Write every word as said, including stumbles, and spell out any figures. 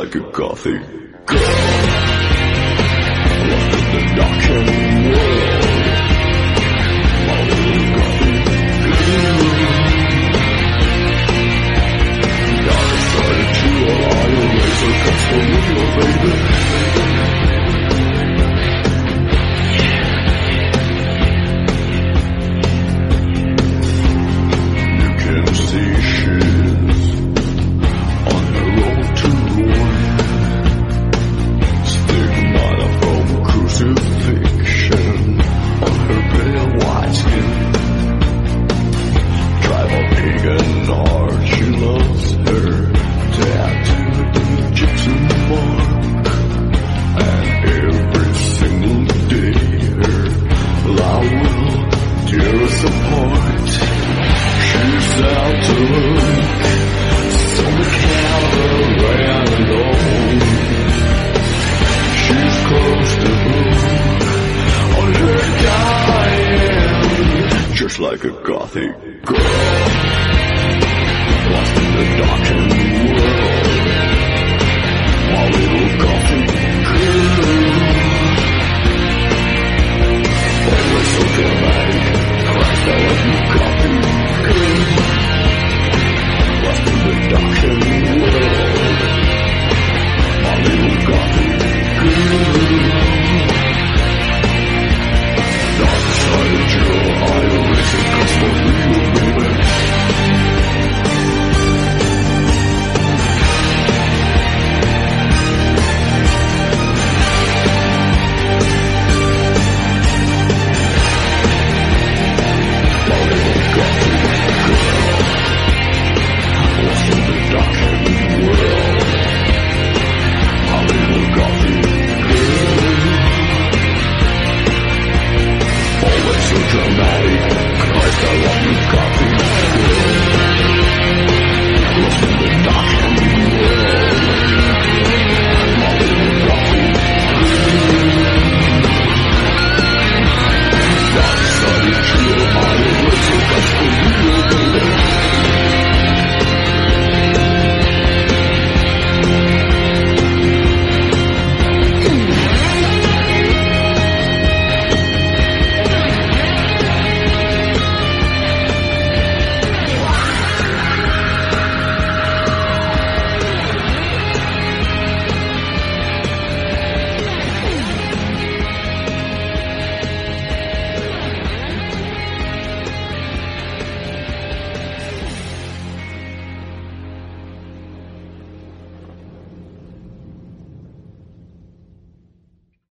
like a gothic girl, lost in the darkened world. My little gothic girl. I decided to allow your laser cuts for me, oh baby. You can see she's on the road to ruin, stigmata from crucifixion on her pale white skin. Tribal pagan art, she loves her tattooed Egyptian mark, and every single day her lie will tear us apart. She's out to look, so we can't run alone. She's close to book, on her dying, just like a gothic girl, lost in the dark and